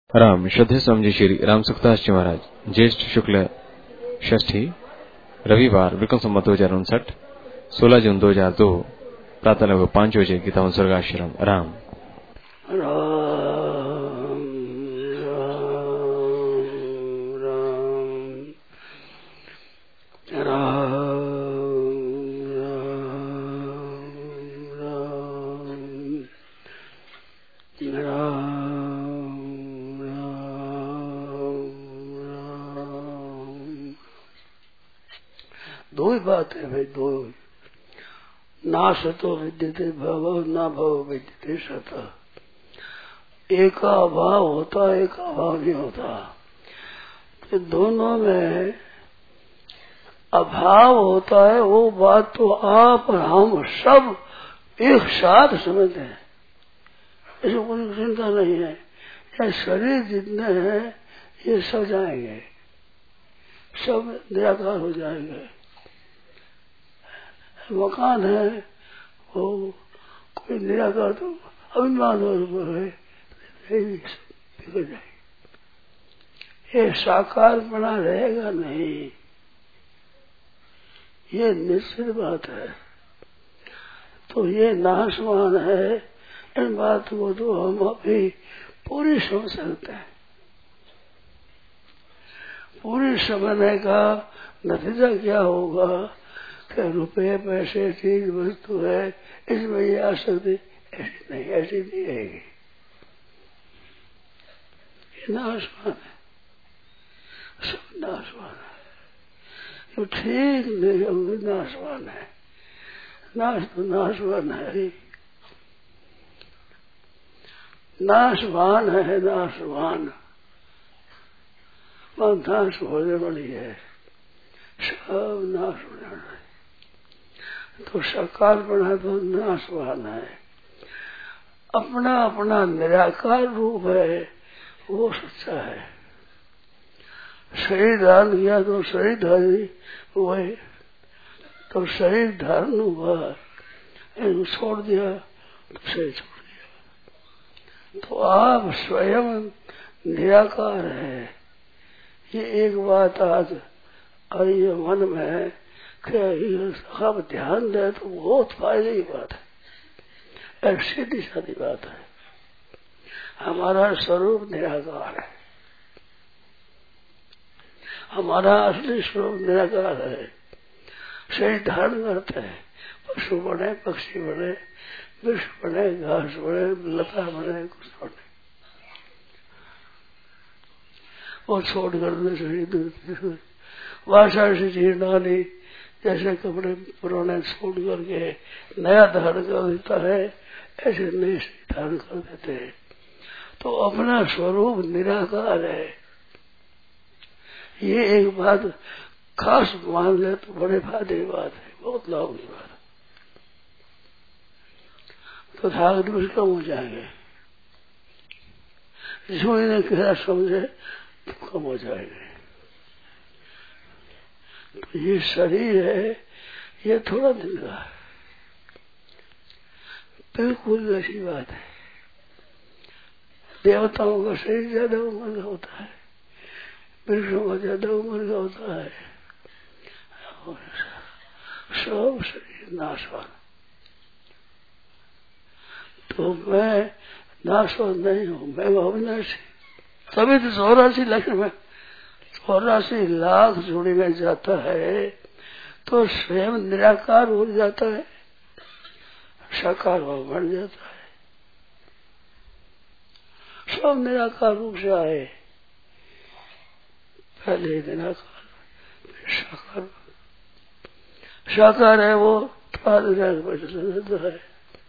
राम श्रद्धे समझी श्री राम सुखदास जी महाराज ज्येष्ठ शुक्ल षष्ठी रविवार विक्रम संवत 2059 16 जून 2002 प्रातः लगभग 5 बजे गीतावन स्वर्गाश्रम राम दो ही बात है भाई, दो। ना सतो विद्यते भव, ना भव विद्यते सत। एक का अभाव होता, एक का अभाव नहीं होता। तो दोनों में अभाव होता है, वो बात तो आप और हम सब एक साथ समझते हैं, इसमें कोई चिंता नहीं है। ये शरीर जितने हैं ये सब जाएंगे, सब निराकार हो जाएंगे। मकान है वो कोई निराकार तो अभिमान बिगड़ जाएगी, ये साकार बना रहेगा नहीं, ये निश्चित बात है। तो ये नाशवान है, इन बात को तो हम अभी पूरी समझ सकते हैं। पूरी समझने का नतीजा क्या होगा कि रुपये पैसे चीज वस्तु है, इसमें ये आसक्ति ऐसी नहीं रहेगी। ये नाशवान है, सब नाशवान है। तो ठीक नहीं, नाशवान है, नाश तो नाशवान है, नाशवान है, नाशवान नाश होने वाली है, सब नाश होने वाला है। तो साकार बना तो नाशवान है, अपना अपना निराकार रूप है, वो सच्चा है। शरीर धारण किया तो शरीर धारी हुए, तो शरीर धारण हुआ, इनको छोड़ दिया तो शरीर छोड़ दिया। तो आप स्वयं निराकार है, ये एक बात आज आई है मन में कि आप ध्यान दें तो बहुत फायदे की बात है, एक सीधी सादी बात है। हमारा स्वरूप निराकार है, हमारा असली स्वरूप निराकार है। शरीर धारण करते हैं, पशु बने, पक्षी बने, वृक्ष बने, घास बने, लता बने, कुछ बने, वो छोड़ कर दे शरीर वाषा से जीर्णानी, जैसे कपड़े पुराने छोड़ करके नया धारण कर देता है, ऐसे नए से धारण कर देते हैं। तो अपना स्वरूप निराकार है, ये एक बात खास मान ले तो बड़े फायदे की बात है, बहुत लाभ की बात है। तो थाक दोष कम हो जाएंगे, जो इन्हें कह समझे तो कम हो जाएंगे। तो ये शरीर है, ये थोड़ा दिन का है, बिल्कुल ऐसी बात है। देवताओं का शरीर ज्यादा उम्र का होता है, वृक्षों का ज्यादा उम्र का होता है, और सब शरीर नाशवान। तो मैं नाशवान नहीं हूँ, मैं अविनाशी। तभी तो 84 लक्ष्य में 84 लाख जोड़ी में जाता है तो स्वयं निराकार हो जाता है, साकार भाव बन जाता है। सब निराकार रूप से आए, पहले निराकार फिर साकार। साकार है वो थोड़ा है,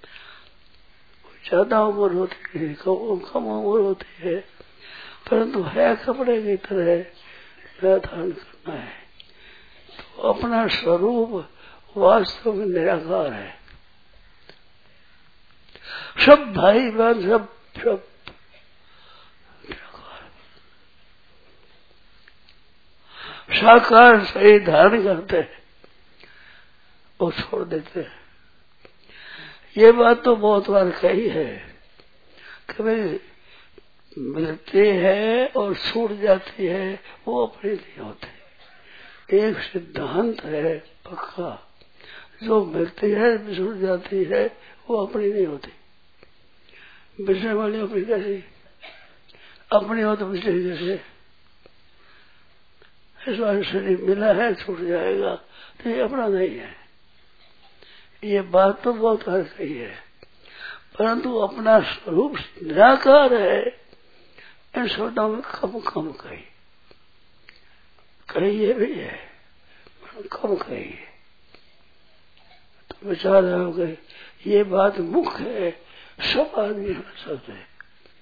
ज्यादा उम्र होती है, कम उम्र होती है, परंतु है कपड़े की तरह धारण करना है। तो अपना स्वरूप वास्तव में निराकार है। सब भाई बहन सब निराकार, साकार सही धारण करते हैं, वो छोड़ देते हैं। ये बात तो बहुत बार कही है कि भाई मिलती है और छूट जाती है, वो अपनी नहीं होती। एक सिद्धांत है पक्का, जो मिलती है छूट जाती है वो अपनी नहीं होती। विषय वाली अपनी कैसी अपनी हो तो विषय कैसे? इस बार शरीर मिला है छूट जाएगा तो ये अपना नहीं है। ये बात तो बहुत हर सही है, परंतु अपना स्वरूप निराकार है, इन शब्दों में कम कम कही ये भी है, कम कही है। तो विचार हो गए ये बात मुख्य है, सब आदमी सकते हैं।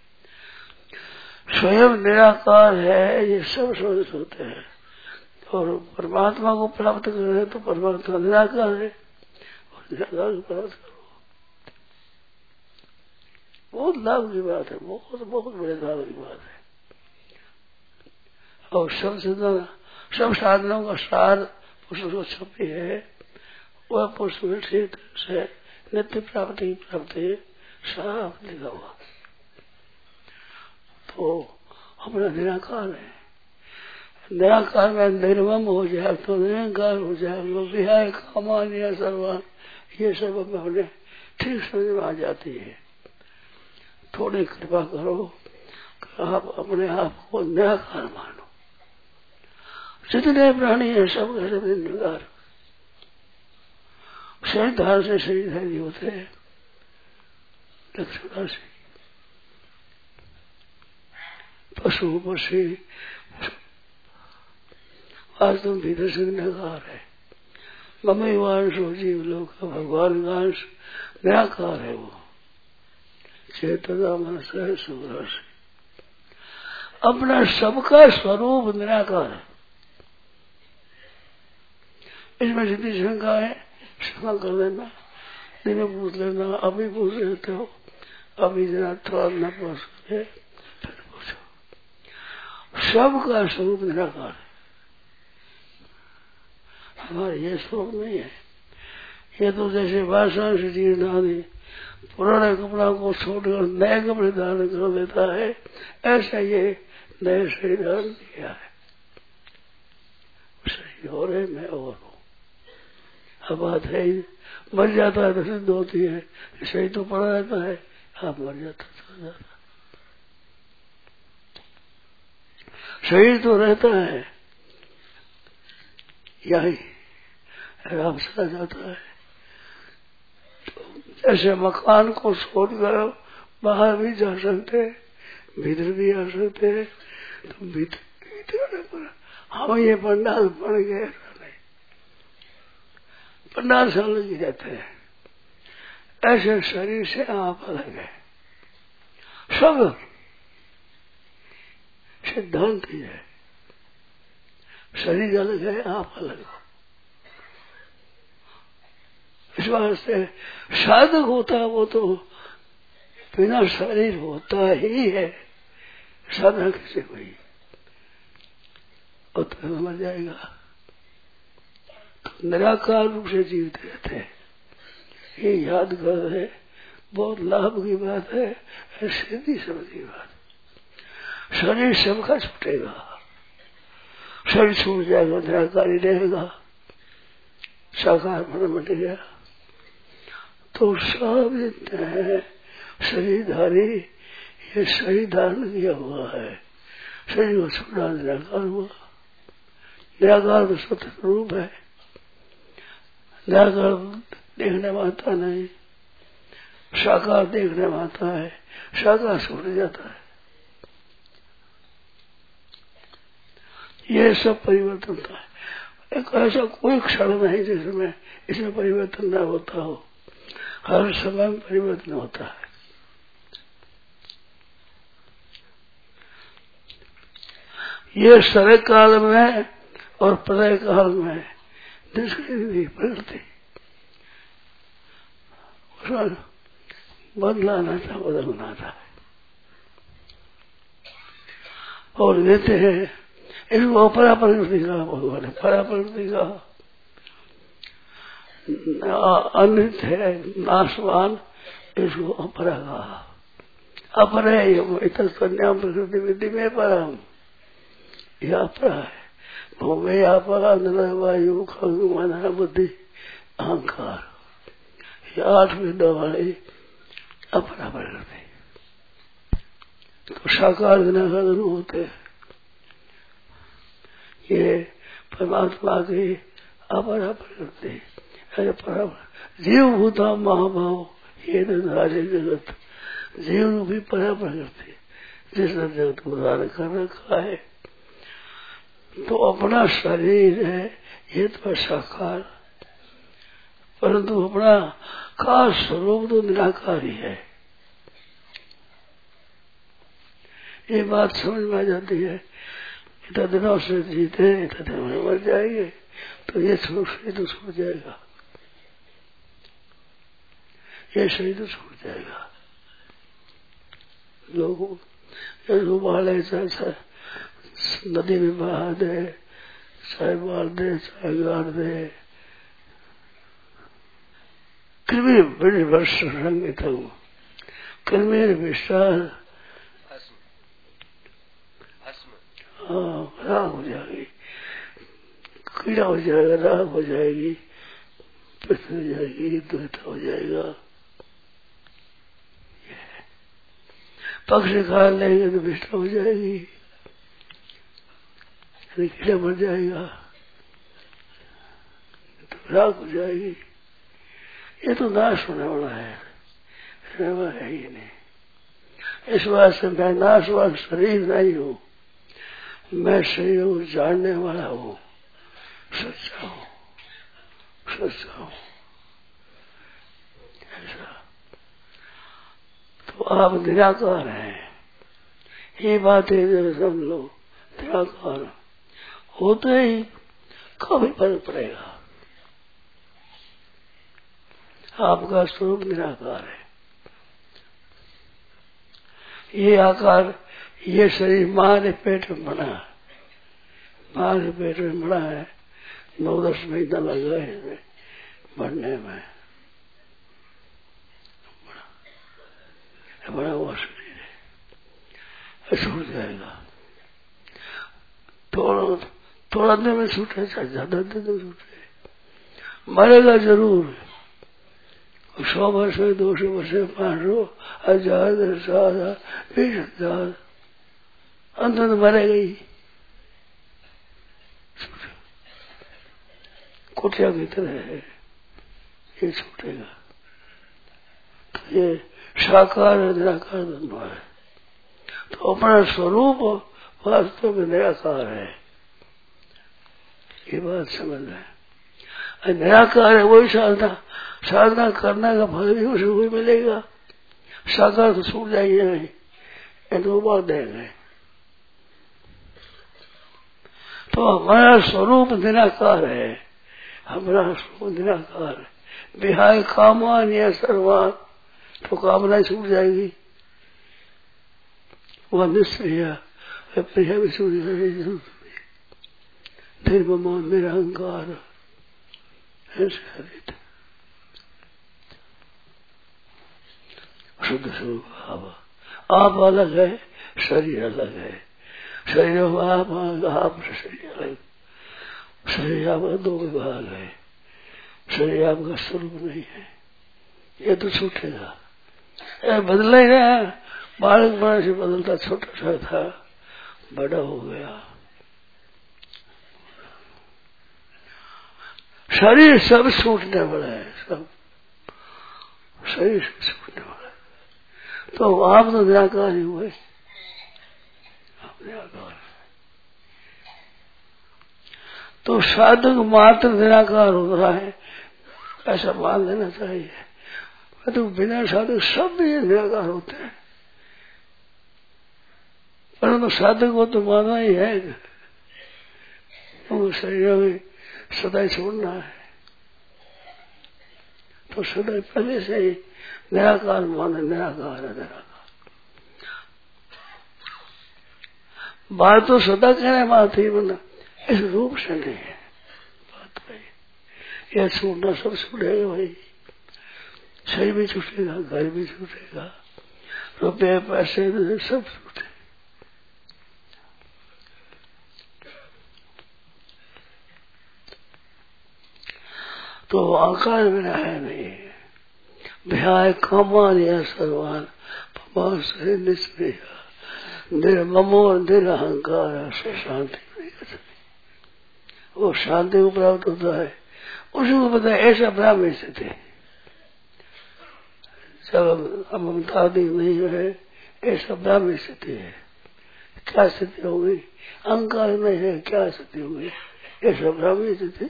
स्वयं निराकार है, ये सब समझ होते हैं। और परमात्मा को प्राप्त कर रहे तो परमात्मा निराकार है, और निराकार को प्राप्त करो। बहुत लाभ की बात है, बहुत बहुत बड़े लाभ की बात है। और सब साधनों का सार पुरुष को छपी है, वह पुरुष में ठीक से नित्य प्राप्ति साफ लिखा हुआ। तो अपना निराकार है, निराकार में निर्मम हो जाए तो निरंकार हो जाए। विहाय कामान्य सर्वान, ये सब अपने ठीक समझ में आ जाती है। थोड़ी कृपा करो, आप अपने आप को निराकार मानो। जितने प्राणी है सब निराकार, शरीरधार से शरीरधारी होते हैं, लक्षणा से पशु पक्षी वास्तव में भीतर से निराकार है। ममैवांशो जीव लोक का भगवान का अंश निराकार है। वो चेतना मनस है सुराशि, अपना सबका स्वरूप निराकार है। इसमें जितनी शंका है शंका कर लेना, दिन पूछ लेना, अभी पूछ लेते हो, अभी जरा थोड़ा न पूछ ले फिर पूछो। सबका स्वरूप निराकार है, हमारा ये स्वरूप नहीं है। ये तो जैसे वासना से जीर्ण आदि पुराने कपड़ा को छोड़कर नए कपड़े धारण कर देता है, ऐसा ये नए शरीर धारण किया है। शरीर और है, मैं और हूँ। अब बात है मर जाता है तो सिद्ध होती है, शरीर तो पड़ा रहता है, आप मर जाता चला जाता। शरीर तो रहता है, यही आराम चला जाता है। तो जैसे मकान को छोड़कर बाहर भी जा सकते, भीतर भी आ सकते, तो भीतर पर हम ये पंडाल बन गए, पंडाल से अलग ही रहते हैं। ऐसे शरीर से आप अलग है, सब सिद्धांत ही है। शरीर अलग है, आप अलग हो। इस वास्ते साधक होता है वो तो बिना शरीर होता ही है, साधना कैसे हुई, और तो मर जाएगा। निराकार रूप से जीवित रहते हैं, ये याद कर रहे, बहुत लाभ की बात है, सीधी समझी बात। शरीर सबका छूटेगा, शरीर छूट जाएगा, निराकारी रहेगा, साकार बन गया तो सब जितने हैं शरीरधारी, ये शरीर धारण किया हुआ है, शरीर को छूटा निराकार हुआ। निराकार तो स्वतंत्र रूप है, निराकार देखने में आता नहीं, साकार देखने में आता है, साकार छूट जाता है। ये सब परिवर्तन होता है। एक ऐसा कोई क्षण नहीं जिसमें इसमें परिवर्तन न होता हो, हर समय में परिवर्तन होता है। ये शरय काल में और प्रलय काल में प्रकृति बदलाना था, बदलना था, और देते हैं इसको अपरा प्रकृति का, भगवान ने परा प्रकृति का अनित है, नाशवान, इसको अपरा का। अपरे तत्न्याम प्रकृति विधि में परम, यह अपरा है। भूमि अपरा वायु खगु मन बुद्धि अहंकार, ये 8 विद्या वाली अपरा प्रकृति। तो साकार निराकार दोनों होते हैं। ये परमात्मा की अपरा प्रकृति, जीव भूता महाभाव ये धारे जगत, जीव भी परा प्रकृति जिसने जगत को धारण कर रखा है। तो अपना शरीर है ये तो साकार, परंतु अपना खास स्वरूप तो निराकार ही है। ये बात समझ में आ जाती है। इतना दिनों से जीते इतने दिन में मर जाएंगे, तो ये शरीर तो छूट जाएगा, ये शरीर तो छूट जाएगा। लोगों डूबाले चाहे नदी में बहा दे, चाहे मार दे, चाहे गाड़ दे, कृमि बड़े वर्ष रंगित हूँ, कृमि विशाल राग हो जाएगी, कीड़ा हो जाएगा, राग हो जाएगी, पृथ्वी हो जाएगी, द्वैत हो जाएगा। पक्षी खा लेंगे तो विष्ठा हो जाएगी, कीड़ा मर जाएगा, तो राग हो जाएगी। ये तो नाश होने वाला है, है ही नहीं। इस बात से मैं नाशवान शरीर नहीं हूँ, मैं शरीर को जानने वाला हूँ, सच्चा हूँ, सच्चा हूँ। ऐसा तो आप निराकार हैं, ये बात है जो समझ लो। निराकार होते ही कभी फर्क पड़ेगा। आपका स्वरूप निराकार है। ये आकार, ये शरीर मां के पेट में बना, मां के पेट में बना है, 9-10 महीना लगा है बढ़ने में, बड़ा हुआ शरीर है, छूट जाएगा। थोड़ा दिन में छूटे, चाहे ज्यादा दिन में छूटे, मरेगा जरूर। 100 वर्ष, 200 वर्ष, 500, 1000, 10,000, 20,000, अंत में मरेगा ही। कुटिया की तरह है, ये छूटेगा। तो ये साकार और निराकार दोनों है। तो अपना स्वरूप वास्तव में निराकार है, ये बात समझ लें। निराकार है वही साधना, साधना करने का फल भी उसे वही मिलेगा। साकार तो छूट जाएगी नहीं, ये 2 बार देंगे। तो हमारा स्वरूप निराकार है, हमारा स्वरूप निराकार है। विहाय कामान या सर्वान, तो कामना छूट जाएगी, वह निश्चय प्रिय भी छूट जाएगी। निर्मम निरहंकार ऐसे शुद्ध स्वरूप आप अलग है, शरीर अलग है। शरीर आप शरीर अलग, शरीर आपका 2 विभाग है, शरीर आपका स्वरूप नहीं है। ये तो छूटेगा, बदलेगा। बालक बड़ा से बदलता, छोटा सा था, बड़ा हो गया। शरीर सब छूटने वाला है, सब शरीर सब छूटने वाला है। तो आप तो निराकार ही हुए, आप निराकार। तो साधक मात्र निराकार हो रहा है, ऐसा मान लेना चाहिए। तो बिना साधक सब भी निराकार होते हैं, परंतु साधक को तो मानना ही है, तो शरीर में सदा छोड़ना है। तो सदा पहले से ही निराकार माने, निराकार है, निराकार। बात तो सदा कहने बात ही बना, इस रूप से नहीं है बात भाई। यह छूटना सब छूटेगा भाई, शरीर भी छूटेगा, घर भी छूटेगा, रुपये पैसे सब छूटे। तो आकार में है नहीं। भ्याय कामानिया सर्वान पमान से निष्प्रिय निर्ममो निरहंकार से शांति नहीं कर सकती। वो शांति को प्राप्त होता है। उसको पता है ऐसा ब्राह्मण स्थिति है। जब ममता नहीं है ऐसा ब्राह्मण स्थिति है। क्या स्थिति होगी? अहंकार नहीं है, क्या स्थिति होगी? ऐसा ब्राह्मण स्थिति।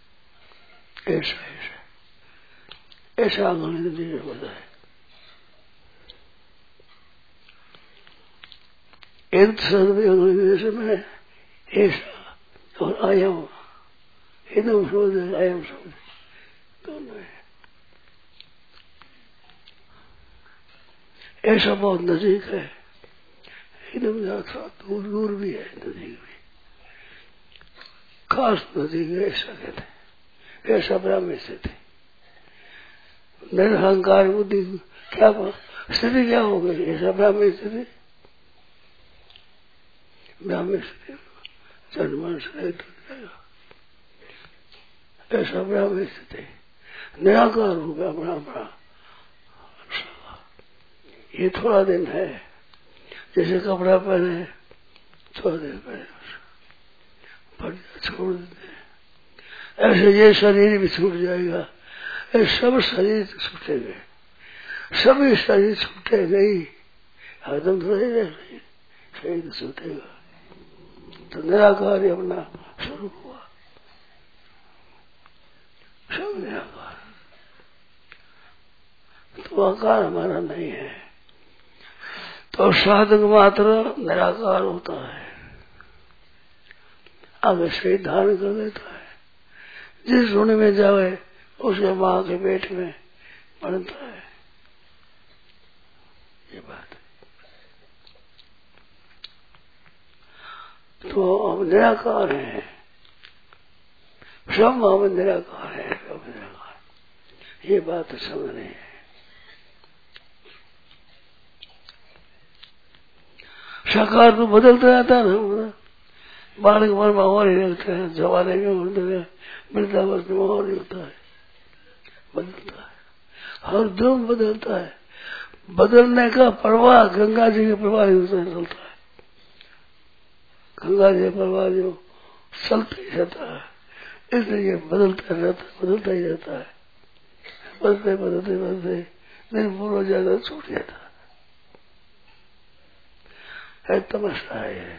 ऐसा आंगन नहीं होता है। एक शब्द में ऐसा और आयम, एकदम शब्द आयम शब्द दोनों है। ऐसा बहुत नजीक है, एकदम थोड़ा दूर दूर भी है, नजीक भी, खास नजीक है, ऐसा कहते हैं। ऐसा ब्राह्मण स्थिति निरहंकार बुद्धि क्या स्थिति क्या हो गई? ऐसा ब्राह्मण स्थिति, ब्राह्मण स्थिति जन्म से ऐसा ब्राह्मण स्थिति निराकार हो गया। ब्राह्मण ये थोड़ा दिन है, जैसे कपड़ा पहने थोड़ा दिन पहने छोड़ देते, ऐसे ये शरीर भी छूट जाएगा। ये सब शरीर छूटेंगे, सभी शरीर छूटेंगे ही, हरदम थोड़े रहे शरीर छूटेगा। तो निराकार ही अपना स्वरूप हुआ, सब निराकार। तो आकार हमारा नहीं है, तो साधक मात्र निराकार होता है, आगे से धारण कर देता है। जिस ऋण में जावे उसके माँ के पेट में बनता है। ये बात है। तो हम निराकार हैं, सब हम निराकार है, सब निराकार। ये बात समझनी है। साकार तो बदलता रहता है ना, बालक मन में और ही रहते हैं, जवानी में होते हैं, वृद्धावस्था में और ही होता है, बदलता है, हर दम बदलता है। बदलने का प्रवाह गंगा जी के प्रवाह से चलता है। गंगा जी का प्रवाह जो चलता ही रहता है, इसलिए बदलता रहता है, बदलता ही रहता है। बदलते बदलते बदलते दिन पूरा ज्यादा छूट जाता है। तमस्या है।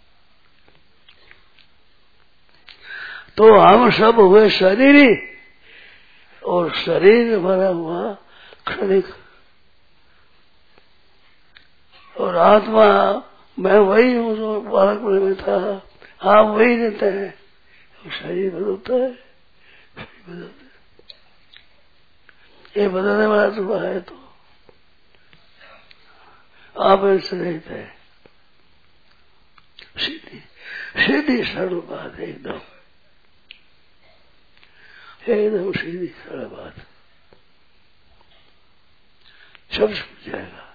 तो हम सब हुए शरीरी, और शरीर भरा हुआ क्षणिक, और आत्मा मैं वही हूँ जो बालक में था, आप वही रहते हैं। और शरीर बदलता है, शरीर बदलता है। ये बदलने वाला तो है, तो आप ऐसे रहते हैं। सीधी सीधी सरल बात है, एकदम एकदम सीधी सरल बात, सब छूट जाएगा,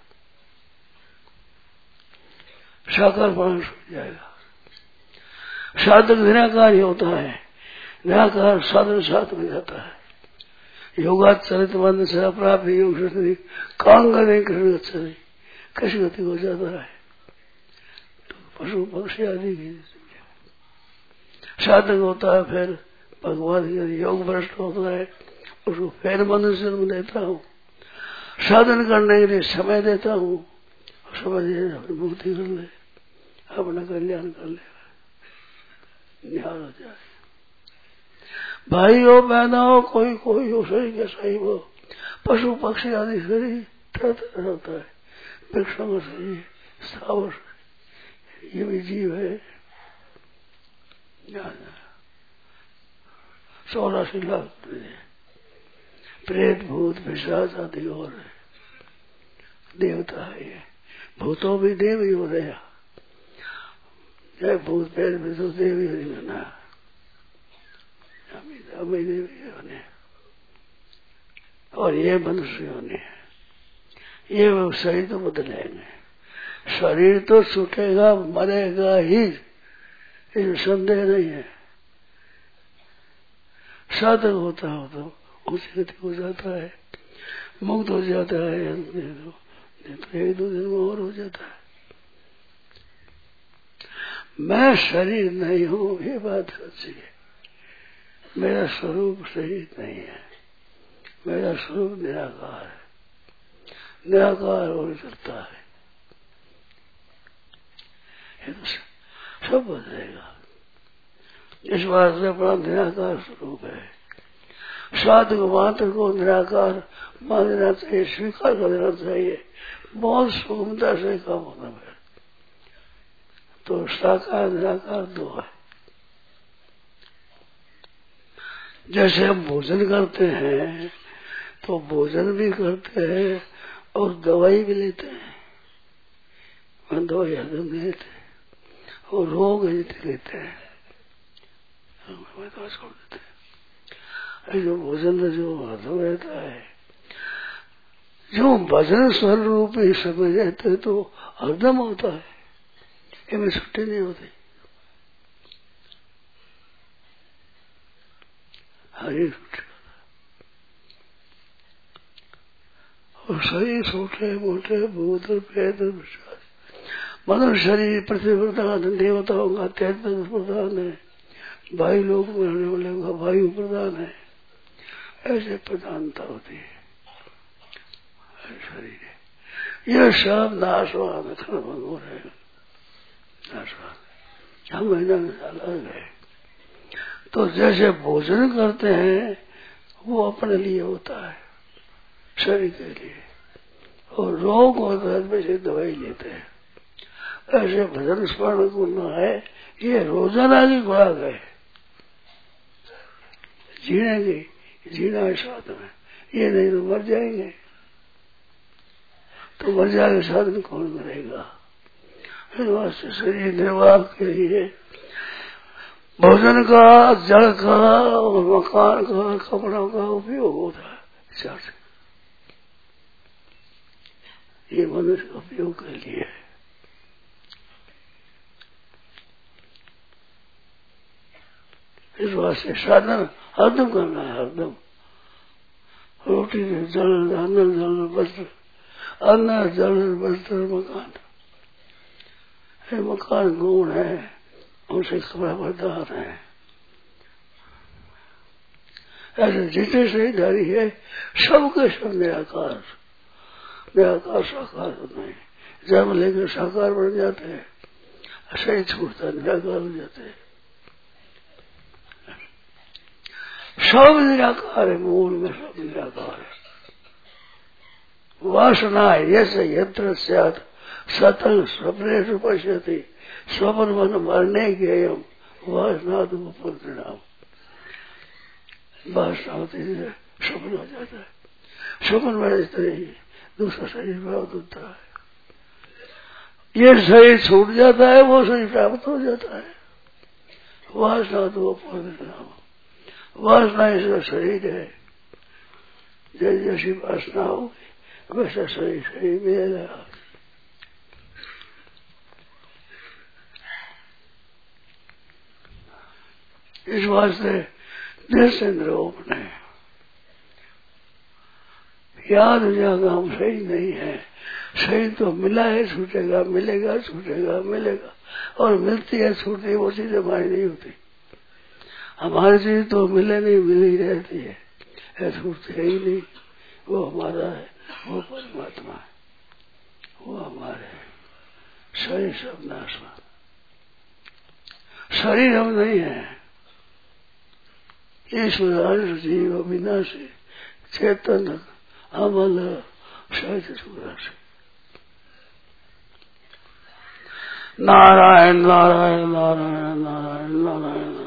साकारपण छूट जाएगा। साधक निराकार ही होता है, निराकार साधन साथ में जाता है। योगाचरित मन से अपराध योग से कांग नहीं कृष्ण गति, कृष्ण गति हो जाता है। तो पशु पक्षी आदि की साधक होता है, फिर भगवान के योग भ्रष्ट होता है, उसको फिर मनुष्य जन्म देता हूँ, साधन करने के लिए समय देता हूँ, समझ मुक्ति कर ले, अपना कल्याण कर ले, निहाल हो जाए। भाई हो बहना हो, कोई कोई हो, सही के सही हो, पशु पक्षी आदि शरीर तरह तरह होता है, वृक्षों का शरीर, स्थावर, ये भी जीव है। 84 लाख प्रेत भूत पिशाच आदि और देवता है। ये भूतों भी देव ही हो रहे, भूत प्रेत भी तो देव ही बना, हमें देव ही होने, और ये मनुष्य होने, ये वो शरीर तो बदलेंगे, शरीर तो छूटेगा, मरेगा ही, इसमें संदेह नहीं है। साधक होता हो तो उसी गति हो जाता है, मुक्त हो जाता है, नहीं तो एक दो दिन में और हो जाता है। मैं शरीर नहीं हूँ, ये बात सच्ची है। मेरा स्वरूप शरीर नहीं है, मेरा स्वरूप निराकार है, निराकार और चलता है। ये तो सब बदलेगा। इस बात से अपना निराकार स्वरूप है। साधक मात्र को निराकार मान देना चाहिए, स्वीकार कर देना चाहिए। बहुत सुगमता से काम होना है। तो साकार निराकार दो है। जैसे हम भोजन करते हैं तो भोजन भी करते हैं और दवाई भी लेते हैं। हम दवाई हजम नहीं लेते और रोग लेते हैं, दवा छोड़ देते हैं। जो भोजन में जो हजम रहता है, जो भजन स्वरूप ही समझ रहते तो हरदम होता है, इनमें छुट्टी नहीं होती। हरी छुट्टी और शरीर छोटे मोटे भूत पेट विश्वास मतलब शरीर पृथ्वी प्रधान, देवताओं का तेज प्रधान है, वायु लोक में रहने वाले का वायु प्रधान है। ऐसे प्रधानता होती है शरीर। यह सब नाशवान खत्म हो रहेगा, नाशवान। हम महीना अलग है। तो जैसे भोजन करते हैं वो अपने लिए होता है, शरीर के लिए, और रोग होता है वैसे दवाई लेते हैं। ऐसे भजन स्मरण करना है, ये रोजाना की खुराक है। जीनेंगे, जीना है साथ में, ये नहीं तो मर जाएंगे। तो मर जाएंगे, साधन कौन करेगा? वास्ते शरीर निर्वाह के लिए भोजन का, जल का और मकान का, कपड़ों का उपयोग होता है। ये मनुष्य का उपयोग के लिए है। इस वास्ते साधन हरदम करना है, हरदम। रोटी जल, अन्न जल वस्त्र, अन्न जल वस्त्र मकान। ये मकान गुण है, उनसे कपड़ा बरदार है। ऐसे जितने शरीरधारी है सबके सब निराकार, निराकार साकार होते हैं। जन्म लेकर साकार बन जाते हैं, शरीर छूटता निराकार हो जाते हैं। सब निराकार है, मूल में सब निराकार है। वासना यसे यत्र स्यात् सतल स्वप्नेषु पश्यति स्वप्न मन मरने गेयम वासना तो परिणाम। वासना होती है, स्वप्न हो जाता है। स्वप्न में दूसरा शरीर प्राप्त होता है। ये शरीर छूट जाता है, वो शरीर प्राप्त हो जाता है। वासना तो परिणाम। वासना इसका शरीर है। जैसी वासना होगी वैसा शरीर मिलेगा। इस वास्ते देशेंद्रोप ने याद जागा हम सही नहीं है। सही तो मिला है, छूटेगा, मिलेगा, छूटेगा, मिलेगा, और मिलती है, छूटती है, वो चीज हमारी नहीं होती। हमारी चीज तो मिले नहीं, मिली रहती है, छूटती है ही नहीं। वो हमारा है, वो परमात्मा है, वो हमारे शरीर सब नाशवान। शरीर हम नहीं है। ईश्वर जीव अविनाशी चेतन अमल सहज सुराशि। नारायण नारायण नारायण नारायण नारायण।